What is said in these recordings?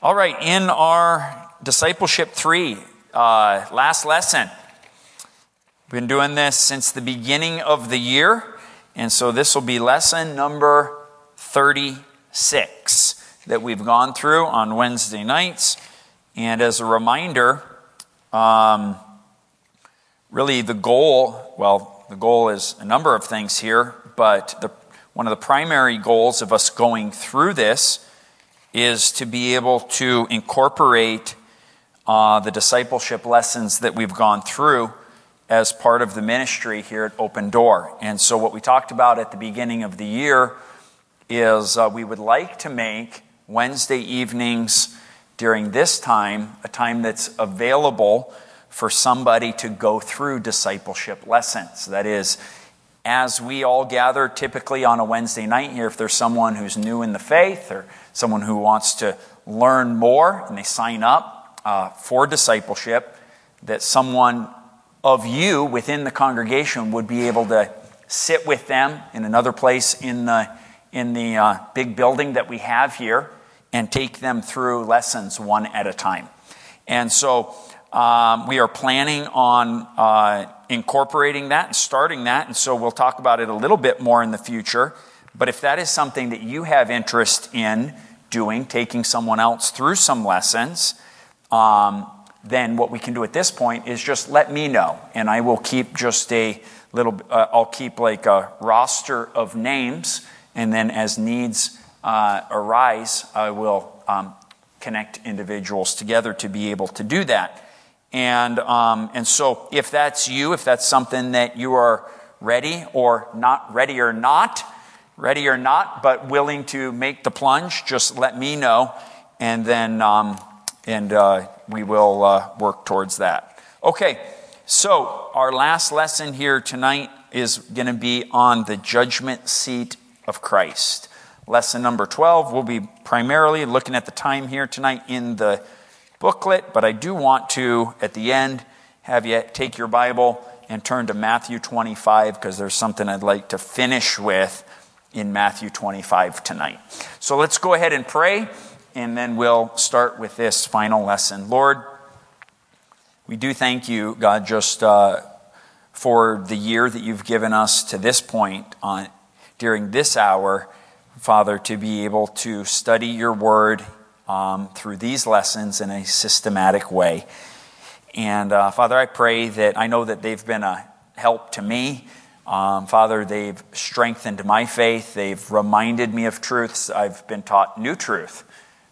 All right, in our Discipleship 3, last lesson. We've been doing this since the beginning of the year, and so this will be lesson number 36 that we've gone through on Wednesday nights. And as a reminder, really the goal is a number of things here, but one of the primary goals of us going through this is to be able to incorporate the discipleship lessons that we've gone through as part of the ministry here at Open Door. And so what we talked about at the beginning of the year is we would like to make Wednesday evenings during this time a time that's available for somebody to go through discipleship lessons. That is, as we all gather typically on a Wednesday night here, if there's someone who's new in the faith or someone who wants to learn more and they sign up for discipleship, that someone of you within the congregation would be able to sit with them in another place in the big building that we have here and take them through lessons one at a time. And so we are planning on incorporating that and starting that, and so we'll talk about it a little bit more in the future. But if that is something that you have interest in doing, taking someone else through some lessons, then what we can do at this point is just let me know, and I will keep just I'll keep like a roster of names, and then as needs arise, I will connect individuals together to be able to do that. And so if that's you, if that's something that you are ready or not, but willing to make the plunge, just let me know, and then we will work towards that. Okay, so our last lesson here tonight is going to be on the judgment seat of Christ. Lesson number 12, we'll be primarily looking at the time here tonight in the booklet, but I do want to, at the end, have you take your Bible and turn to Matthew 25, because there's something I'd like to finish with in Matthew 25 tonight. So let's go ahead and pray, and then we'll start with this final lesson. Lord, we do thank you, God, just for the year that you've given us to this point during this hour, Father, to be able to study your word through these lessons in a systematic way. And Father, I pray that I know that they've been a help to me. Father, they've strengthened my faith. They've reminded me of truths. I've been taught new truth,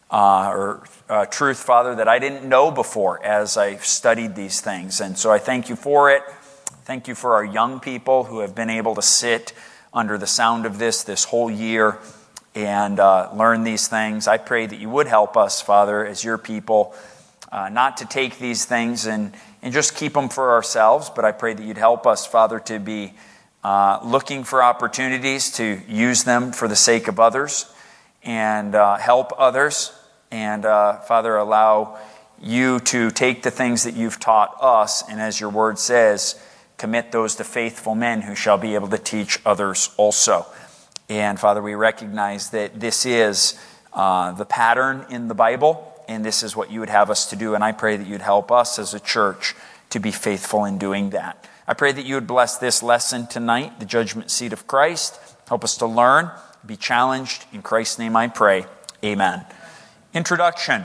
or truth, Father, that I didn't know before as I studied these things. And so I thank you for it. Thank you for our young people who have been able to sit under the sound of this whole year and learn these things. I pray that you would help us, Father, as your people, not to take these things and just keep them for ourselves, but I pray that you'd help us, Father, to be looking for opportunities to use them for the sake of others and help others. And Father, allow you to take the things that you've taught us, and as your word says, commit those to faithful men who shall be able to teach others also. And Father, we recognize that this is the pattern in the Bible, and this is what you would have us to do. And I pray that you'd help us as a church to be faithful in doing that. I pray that you would bless this lesson tonight, the judgment seat of Christ. Help us to learn, be challenged. In Christ's name I pray. Amen. Introduction.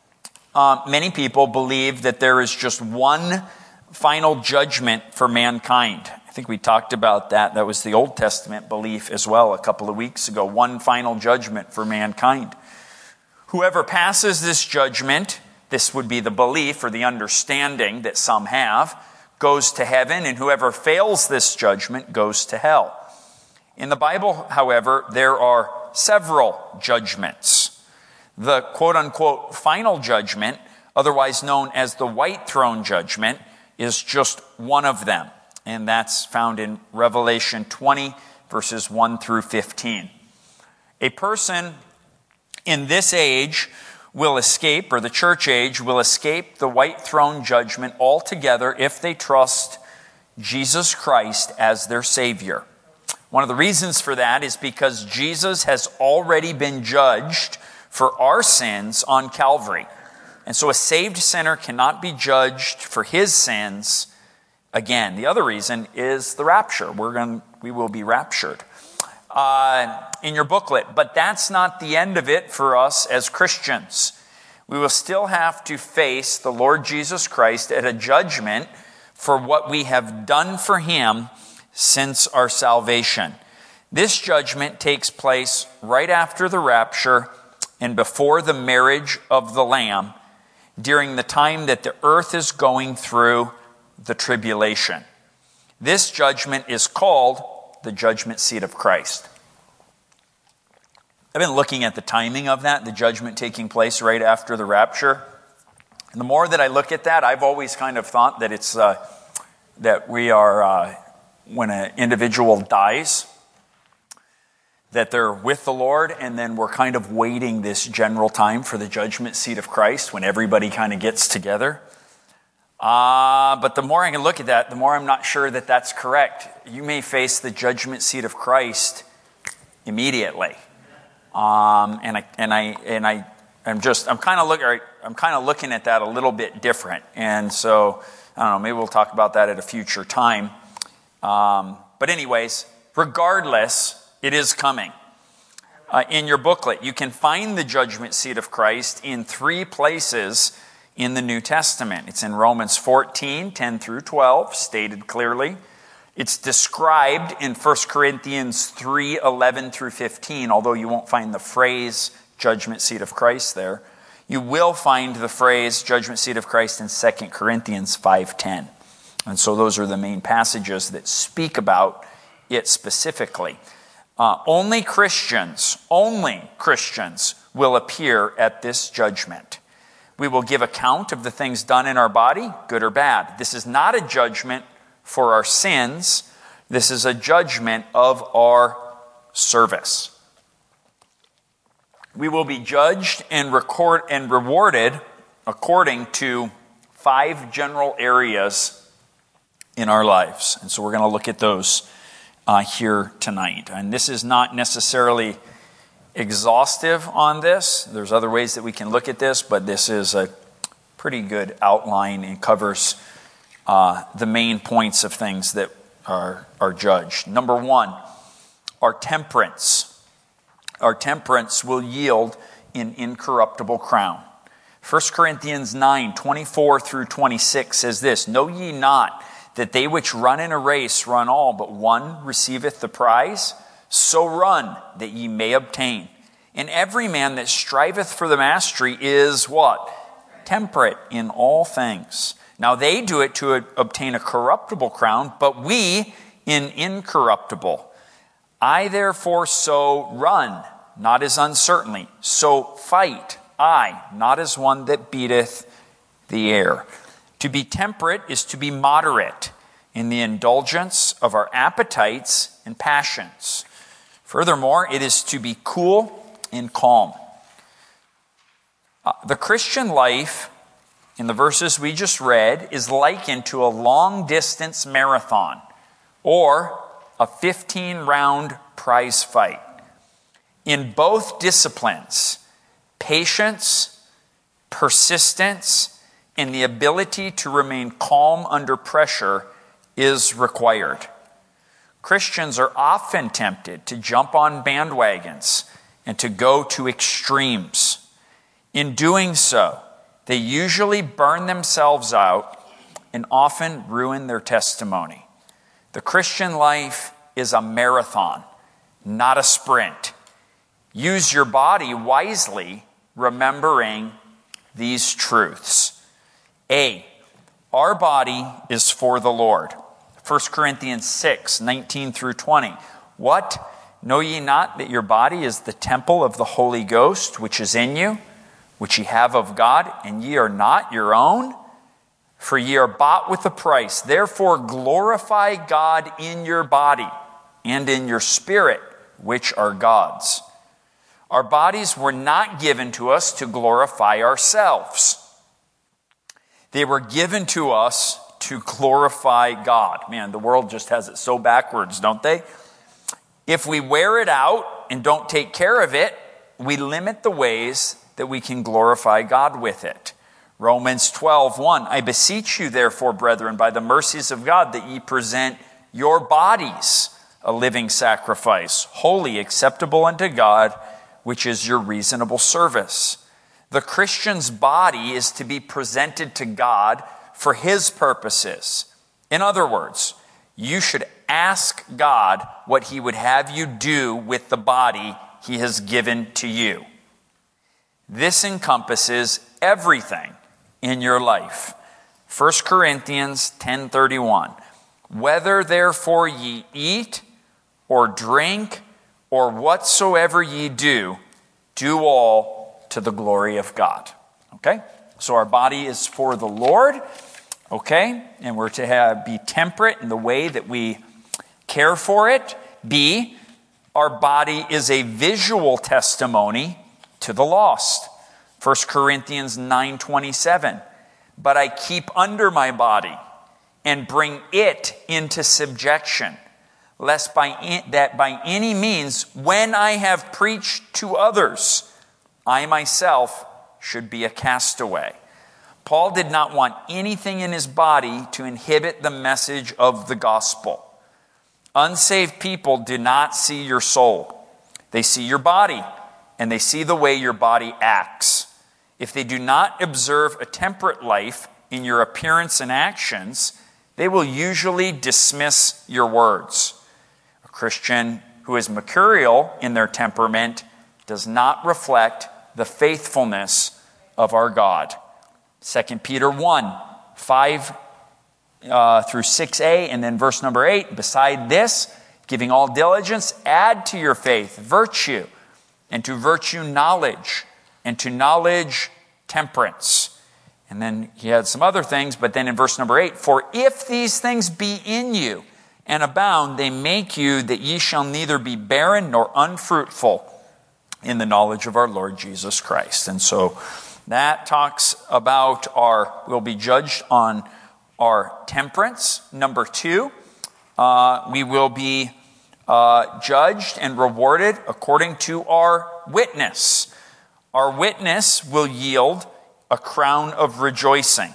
Many people believe that there is just one final judgment for mankind. I think we talked about that. That was the Old Testament belief as well a couple of weeks ago. One final judgment for mankind. Whoever passes this judgment, this would be the belief or the understanding that some have, goes to heaven, and whoever fails this judgment goes to hell. In the Bible, however, there are several judgments. The quote-unquote final judgment, otherwise known as the white throne judgment, is just one of them. And that's found in Revelation 20, verses 1 through 15. A person in this age will escape, or the church age will escape the white throne judgment altogether if they trust Jesus Christ as their Savior. One of the reasons for that is because Jesus has already been judged for our sins on Calvary. And so a saved sinner cannot be judged for his sins again. The other reason is the rapture. We will be raptured. In your booklet, but that's not the end of it for us as Christians. We will still have to face the Lord Jesus Christ at a judgment for what we have done for him since our salvation. This judgment takes place right after the rapture and before the marriage of the Lamb, during the time that the earth is going through the tribulation. This judgment is called the judgment seat of Christ. I've been looking at the timing of that, the judgment taking place right after the rapture. And the more that I look at that, I've always kind of thought that it's that we are, when an individual dies, that they're with the Lord, and then we're kind of waiting this general time for the judgment seat of Christ when everybody kind of gets together. But the more I can look at that, the more I'm not sure that that's correct. You may face the judgment seat of Christ immediately. I'm kind of looking at that a little bit different. And so, I don't know, maybe we'll talk about that at a future time. But anyways, regardless, it is coming. In your booklet, you can find the judgment seat of Christ in 3 places in the New Testament. It's in Romans 14, 10 through 12, stated clearly. It's described in 1 Corinthians 3, 11 through 15, although you won't find the phrase judgment seat of Christ there. You will find the phrase judgment seat of Christ in 2 Corinthians 5:10. And so those are the main passages that speak about it specifically. Only Christians will appear at this judgment. We will give account of the things done in our body, good or bad. This is not a judgment for our sins. This is a judgment of our service. We will be judged and rewarded according to 5 general areas in our lives. And so we're going to look at those here tonight. And this is not necessarily exhaustive on this. There's other ways that we can look at this, but this is a pretty good outline and covers the main points of things that are judged. Number 1, our temperance. Our temperance will yield an incorruptible crown. 1 Corinthians 9, 24 through 26 says this, "Know ye not that they which run in a race run all, but one receiveth the prize? So run, that ye may obtain. And every man that striveth for the mastery is" what? "Temperate in all things. Now they do it to obtain a corruptible crown, but we in incorruptible. I therefore so run, not as uncertainly, so fight I, not as one that beateth the air." To be temperate is to be moderate in the indulgence of our appetites and passions. Furthermore, it is to be cool and calm. The Christian life, in the verses we just read, is likened to a long-distance marathon or a 15-round prize fight. In both disciplines, patience, persistence, and the ability to remain calm under pressure is required. Christians are often tempted to jump on bandwagons and to go to extremes. In doing so, they usually burn themselves out and often ruin their testimony. The Christian life is a marathon, not a sprint. Use your body wisely, remembering these truths. A, our body is for the Lord. 1 Corinthians 6, 19 through 20. "What? Know ye not that your body is the temple of the Holy Ghost, which is in you, which ye have of God, and ye are not your own? For ye are bought with a price. Therefore glorify God in your body and in your spirit, which are God's." Our bodies were not given to us to glorify ourselves. They were given to us to glorify God. Man, the world just has it so backwards, don't they? If we wear it out and don't take care of it, we limit the ways that we can glorify God with it. Romans 12:1, I beseech you, therefore, brethren, by the mercies of God, that ye present your bodies a living sacrifice, holy, acceptable unto God, which is your reasonable service. The Christian's body is to be presented to God for his purposes. In other words, you should ask God what he would have you do with the body he has given to you. This encompasses everything in your life. 1 Corinthians 10:31. Whether therefore ye eat or drink or whatsoever ye do, do all to the glory of God. Okay? So our body is for the Lord. Okay? And we're to be temperate in the way that we care for it. B, our body is a visual testimony to the lost. 1 Corinthians 9:27. But I keep under my body and bring it into subjection, lest by any means, when I have preached to others, I myself should be a castaway. Paul did not want anything in his body to inhibit the message of the gospel. Unsaved people do not see your soul. They see your body, and they see the way your body acts. If they do not observe a temperate life in your appearance and actions, they will usually dismiss your words. A Christian who is mercurial in their temperament does not reflect the faithfulness of our God. 2 Peter 1:5 through 6a, and then verse number 8. Beside this, giving all diligence, add to your faith virtue, and to virtue knowledge, and to knowledge temperance. And then he had some other things, but then in verse number 8, for if these things be in you and abound, they make you that ye shall neither be barren nor unfruitful in the knowledge of our Lord Jesus Christ. And so that talks about we'll be judged on our temperance. Number 2, we will be judged and rewarded according to our witness. Our witness will yield a crown of rejoicing.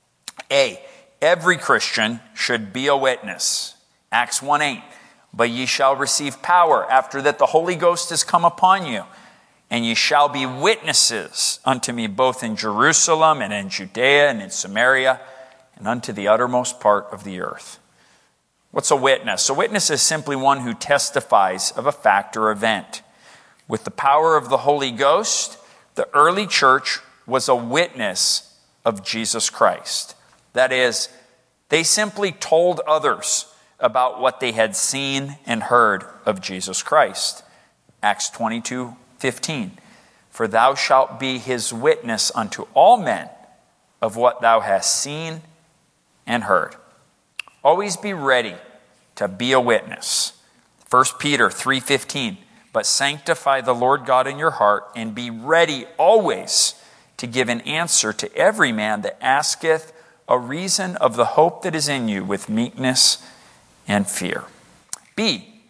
Every Christian should be a witness. Acts 1:8. But ye shall receive power after that the Holy Ghost is come upon you, and ye shall be witnesses unto me both in Jerusalem and in Judea and in Samaria and unto the uttermost part of the earth. What's a witness? A witness is simply one who testifies of a fact or event. With the power of the Holy Ghost, the early church was a witness of Jesus Christ. That is, they simply told others about what they had seen and heard of Jesus Christ. Acts 22:15. For thou shalt be his witness unto all men of what thou hast seen and heard. Always be ready to be a witness. 1 Peter 3:15. But sanctify the Lord God in your heart, and be ready always to give an answer to every man that asketh a reason of the hope that is in you with meekness and fear. B,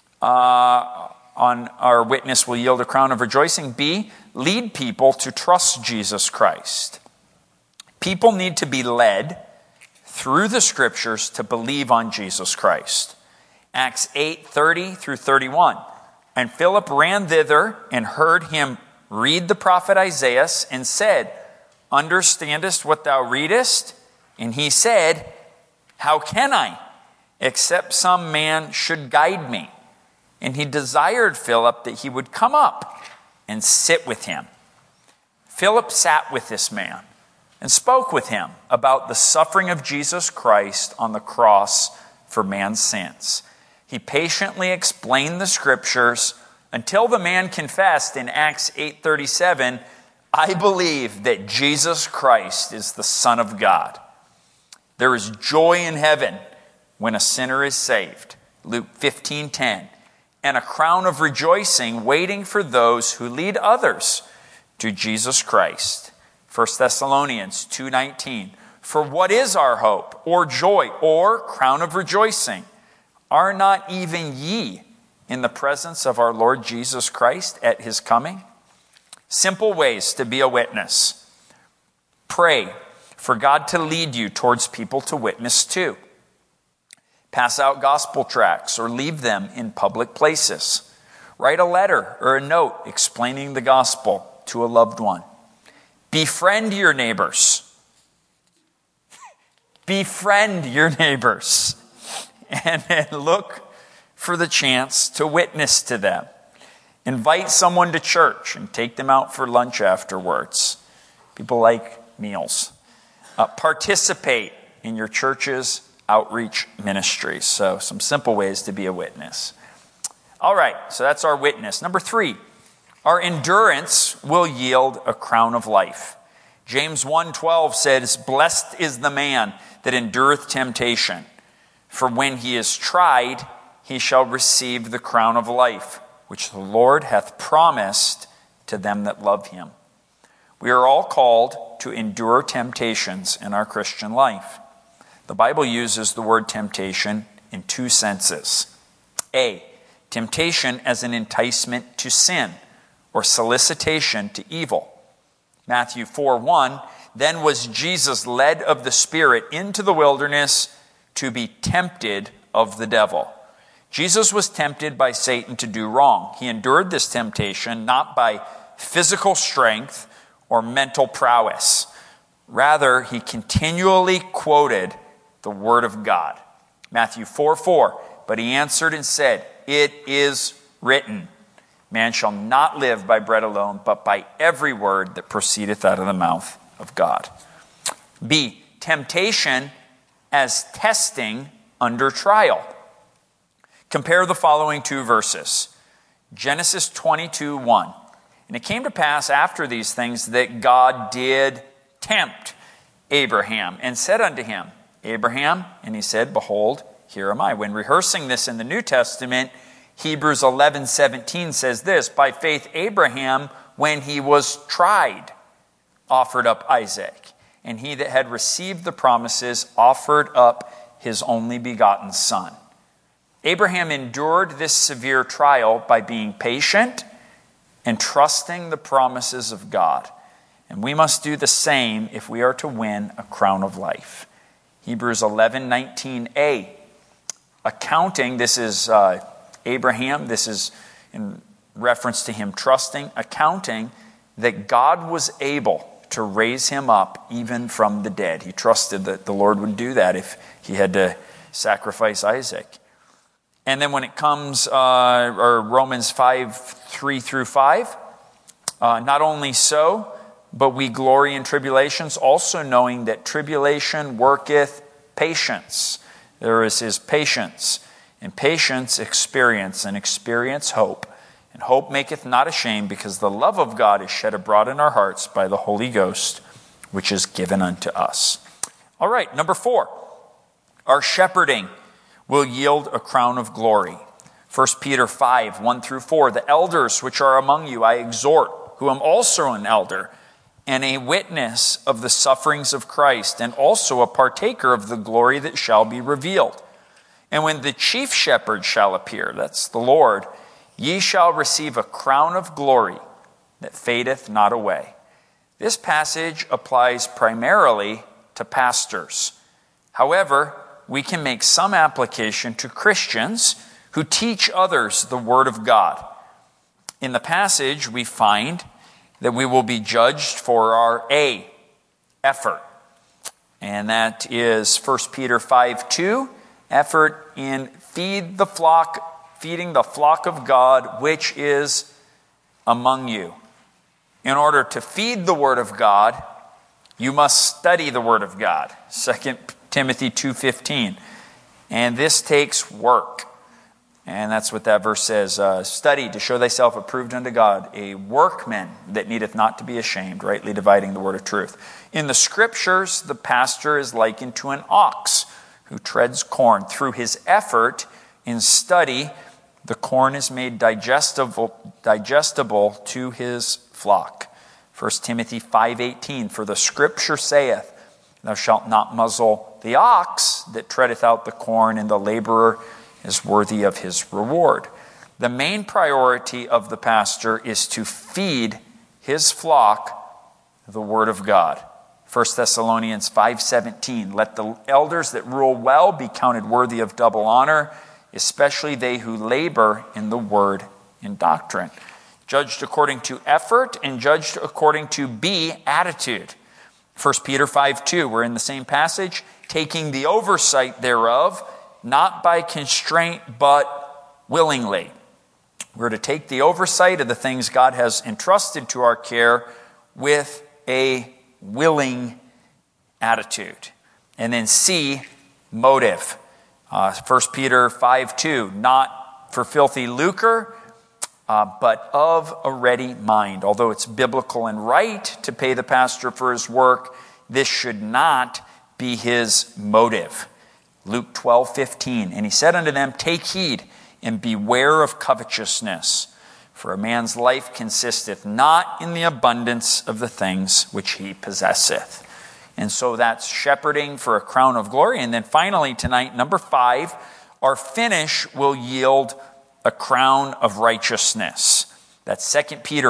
on our witness will yield a crown of rejoicing. B, lead people to trust Jesus Christ. People need to be led through the scriptures to believe on Jesus Christ. Acts 8:30 through 31. And Philip ran thither and heard him read the prophet Isaiah and said, Understandest what thou readest? And he said, How can I, except some man should guide me? And he desired Philip that he would come up and sit with him. Philip sat with this man and spoke with him about the suffering of Jesus Christ on the cross for man's sins. He patiently explained the scriptures until the man confessed in Acts 8:37, I believe that Jesus Christ is the Son of God. There is joy in heaven when a sinner is saved. Luke 15:10. And a crown of rejoicing waiting for those who lead others to Jesus Christ. 1 Thessalonians 2:19. For what is our hope, or joy, or crown of rejoicing? Are not even ye in the presence of our Lord Jesus Christ at his coming? Simple ways to be a witness. Pray for God to lead you towards people to witness to. Pass out gospel tracts or leave them in public places. Write a letter or a note explaining the gospel to a loved one. Befriend your neighbors. Befriend your neighbors. And then look for the chance to witness to them. Invite someone to church and take them out for lunch afterwards. People like meals. Participate in your church's outreach ministries. So some simple ways to be a witness. All right, so that's our witness. Number 3, our endurance will yield a crown of life. James 1:12 says, "Blessed is the man that endureth temptation, for when he is tried, he shall receive the crown of life, which the Lord hath promised to them that love him." We are all called to endure temptations in our Christian life. The Bible uses the word temptation in 2 senses. A, temptation as an enticement to sin or solicitation to evil. Matthew 4:1, "Then was Jesus led of the Spirit into the wilderness to be tempted of the devil." Jesus was tempted by Satan to do wrong. He endured this temptation not by physical strength or mental prowess. Rather, he continually quoted the Word of God. Matthew 4:4, "But he answered and said, It is written, man shall not live by bread alone, but by every word that proceedeth out of the mouth of God." B, temptation as testing under trial. Compare the following 2 verses. Genesis 22:1. "And it came to pass after these things that God did tempt Abraham and said unto him, Abraham, and he said, Behold, here am I." When rehearsing this in the New Testament, Hebrews 11:17 says this, "By faith Abraham, when he was tried, offered up Isaac. And he that had received the promises offered up his only begotten son." Abraham endured this severe trial by being patient and trusting the promises of God. And we must do the same if we are to win a crown of life. Hebrews 11:19a. Accounting, this is Abraham, this is in reference to him trusting, accounting that God was able to raise him up even from the dead. He trusted that the Lord would do that if he had to sacrifice Isaac. And then when it comes, or Romans 5:3-5, not only so, but we glory in tribulations, also knowing that tribulation worketh patience. There is his patience. And patience experience, and experience hope. And hope maketh not ashamed, because the love of God is shed abroad in our hearts by the Holy Ghost, which is given unto us. All right, number 4. Our shepherding will yield a crown of glory. 1 Peter 5:1-4. "The elders which are among you I exhort, who am also an elder, and a witness of the sufferings of Christ, and also a partaker of the glory that shall be revealed. And when the chief shepherd shall appear," that's the Lord, "ye shall receive a crown of glory that fadeth not away." This passage applies primarily to pastors. However, we can make some application to Christians who teach others the Word of God. In the passage, we find that we will be judged for our effort. And that is 1 Peter 5:2, effort in feeding the flock of God, which is among you. In order to feed the Word of God, you must study the Word of God. 2 Timothy 2:15. And this takes work. And that's what that verse says. "Study to show thyself approved unto God, a workman that needeth not to be ashamed, rightly dividing the word of truth." In the Scriptures, the pastor is likened to an ox who treads corn. Through his effort in study, the corn is made digestible to his flock. 1 Timothy 5:18, "For the Scripture saith, Thou shalt not muzzle the ox that treadeth out the corn, and the laborer is worthy of his reward." The main priority of the pastor is to feed his flock the word of God. 1 Thessalonians 5:17, let the elders that rule well be counted worthy of double honor, especially they who labor in the word and doctrine. Judged according to effort and judged according to attitude. 1 Peter 5:2, we're in the same passage, taking the oversight thereof, not by constraint, but willingly. We're to take the oversight of the things God has entrusted to our care with a willing attitude. And then C, motive. 1 Peter 5:2, not for filthy lucre, but of a ready mind. Although it's biblical and right to pay the pastor for his work, this should not be his motive. Luke 12:15, and he said unto them, take heed and beware of covetousness, for a man's life consisteth not in the abundance of the things which he possesseth. And so that's shepherding for a crown of glory. And then finally tonight, number 5, our finish will yield a crown of righteousness. That's 2 Peter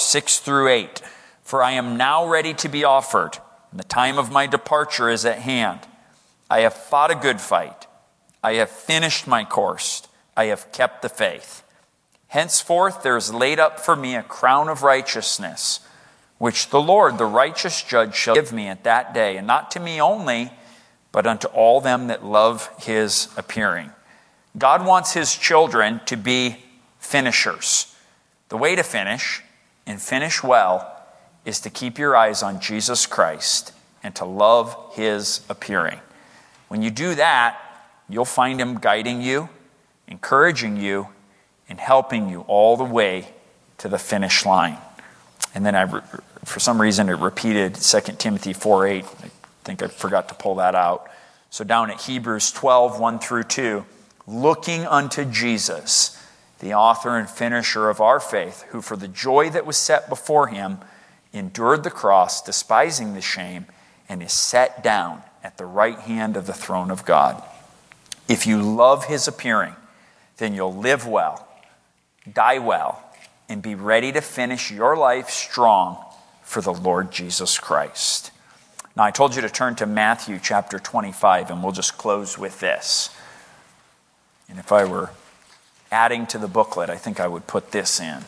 4:6-8. For I am now ready to be offered, and the time of my departure is at hand. I have fought a good fight. I have finished my course. I have kept the faith. Henceforth there is laid up for me a crown of righteousness, which the Lord, the righteous judge, shall give me at that day, and not to me only, but unto all them that love his appearing. God wants his children to be finishers. The way to finish, and finish well, is to keep your eyes on Jesus Christ and to love his appearing. When you do that, you'll find him guiding you, encouraging you, and helping you all the way to the finish line. And then for some reason, it repeated 2 Timothy 4:8. I think I forgot to pull that out. So down at Hebrews 12:1-2, looking unto Jesus, the author and finisher of our faith, who for the joy that was set before him endured the cross, despising the shame, and is set down at the right hand of the throne of God. If you love his appearing, then you'll live well, die well, and be ready to finish your life strong for the Lord Jesus Christ. Now, I told you to turn to Matthew chapter 25, and we'll just close with this. And if I were adding to the booklet, I think I would put this in.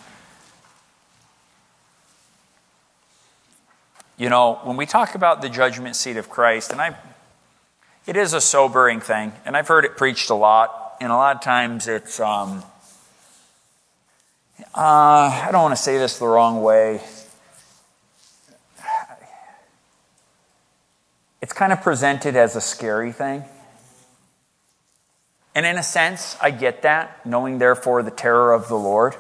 You know, when we talk about the judgment seat of Christ, and it is a sobering thing, and I've heard it preached a lot, and a lot of times it's, I don't want to say this the wrong way. It's kind of presented as a scary thing. And in a sense, I get that, knowing therefore the terror of the Lord.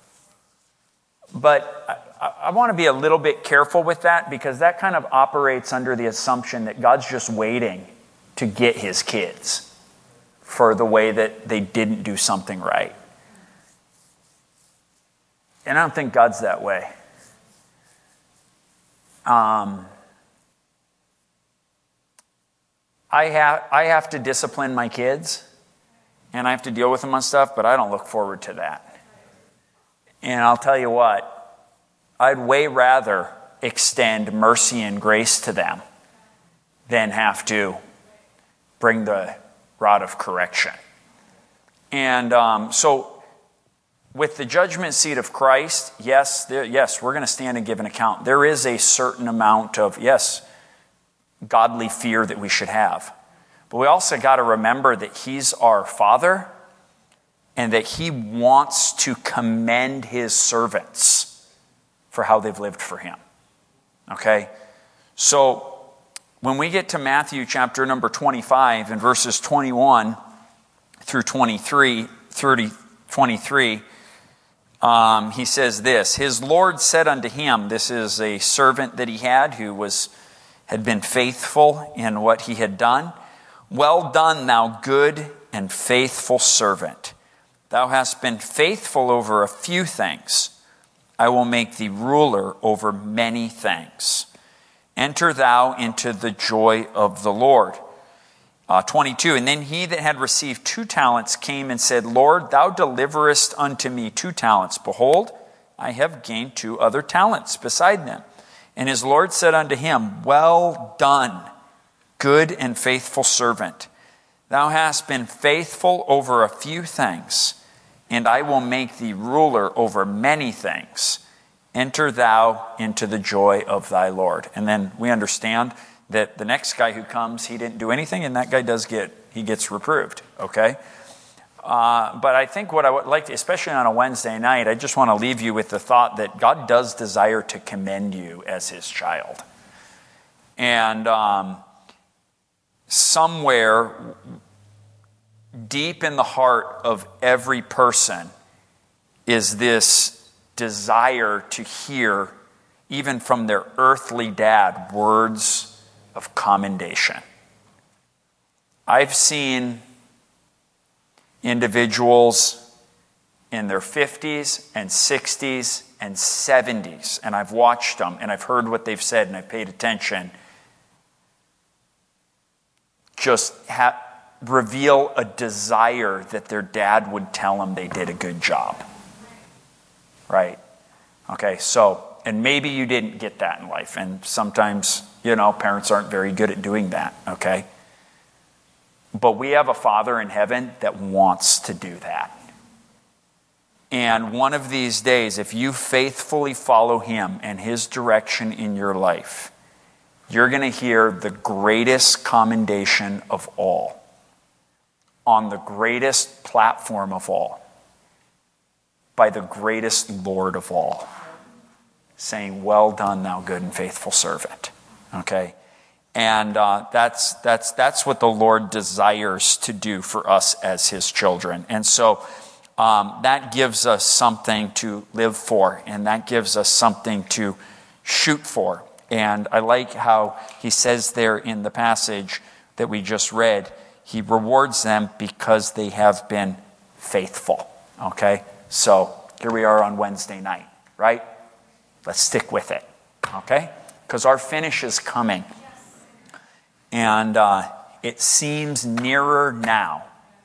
But I want to be a little bit careful with that, because that kind of operates under the assumption that God's just waiting to get his kids for the way that they didn't do something right. And I don't think God's that way. I have to discipline my kids, and I have to deal with them on stuff, but I don't look forward to that. And I'll tell you what, I'd way rather extend mercy and grace to them than have to bring the rod of correction. And so with the judgment seat of Christ, yes, we're going to stand and give an account. There is a certain amount of, godly fear that we should have. But we also got to remember that he's our Father and that he wants to commend his servants for how they've lived for him. Okay? So when we get to Matthew chapter number 25 and verses 21 through 23, he says this, his Lord said unto him, this is a servant that he had who had been faithful in what he had done. Well done, thou good and faithful servant. Thou hast been faithful over a few things. I will make thee ruler over many things. Enter thou into the joy of the Lord. 22, and then he that had received 2 talents came and said, Lord, thou deliverest unto me 2 talents. Behold, I have gained 2 other talents beside them. And his Lord said unto him, Well done, good and faithful servant. Thou hast been faithful over a few things, and I will make thee ruler over many things. Enter thou into the joy of thy Lord. And then we understand that the next guy who comes, he didn't do anything, and that guy he gets reproved, okay? But I think what I would like to, especially on a Wednesday night, I just want to leave you with the thought that God does desire to commend you as his child. And somewhere deep in the heart of every person is this desire to hear, even from their earthly dad, words of commendation. I've seen individuals in their 50s and 60s and 70s, and I've watched them, and I've heard what they've said, and I've paid attention, just reveal a desire that their dad would tell them they did a good job. Right? Okay, so, and maybe you didn't get that in life, and sometimes, parents aren't very good at doing that, okay? But we have a Father in heaven that wants to do that. And one of these days, if you faithfully follow him and his direction in your life, you're going to hear the greatest commendation of all, on the greatest platform of all, by the greatest Lord of all, saying, Well done, thou good and faithful servant. Okay? And that's what the Lord desires to do for us as his children. And so that gives us something to live for, and that gives us something to shoot for. And I like how he says there in the passage that we just read, he rewards them because they have been faithful. Okay? So here we are on Wednesday night, right? Let's stick with it. Okay? Because our finish is coming. And it seems nearer now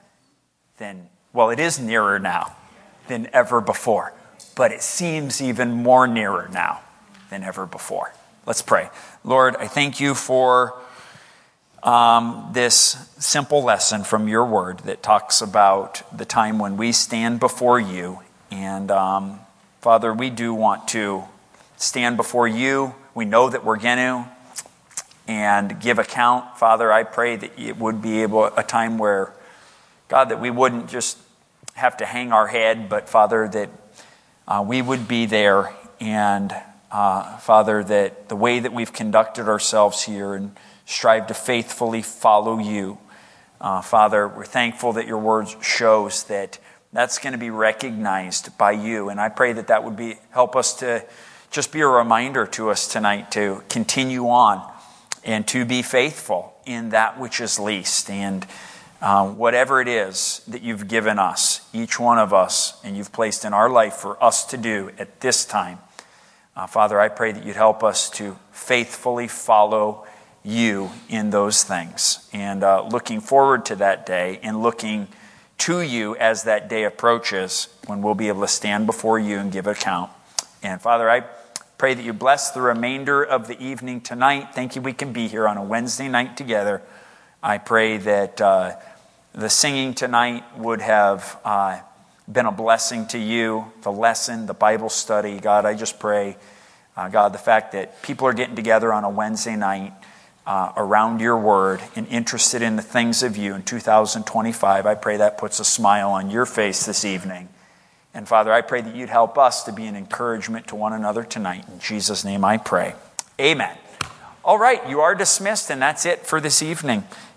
it is nearer now than ever before. But it seems even more nearer now than ever before. Let's pray. Lord, I thank you for this simple lesson from your word that talks about the time when we stand before you. And Father, we do want to stand before you. We know that we're going to. And give account. Father, I pray that it would be a time where, God, that we wouldn't just have to hang our head, but Father, that we would be there. And Father, that the way that we've conducted ourselves here and strive to faithfully follow you, Father, we're thankful that your word shows that that's going to be recognized by you. And I pray that that would help us to just be a reminder to us tonight to continue on and to be faithful in that which is least. And whatever it is that you've given us, each one of us, and you've placed in our life for us to do at this time, Father, I pray that you'd help us to faithfully follow you in those things. And looking forward to that day and looking to you as that day approaches when we'll be able to stand before you and give account. And Father, I pray that you bless the remainder of the evening tonight. Thank you we can be here on a Wednesday night together. I pray that the singing tonight would have been a blessing to you, the lesson, the Bible study. God, I just pray, God, the fact that people are getting together on a Wednesday night around your word and interested in the things of you in 2025, I pray that puts a smile on your face this evening. And Father, I pray that you'd help us to be an encouragement to one another tonight. In Jesus' name I pray. Amen. All right, you are dismissed, and that's it for this evening.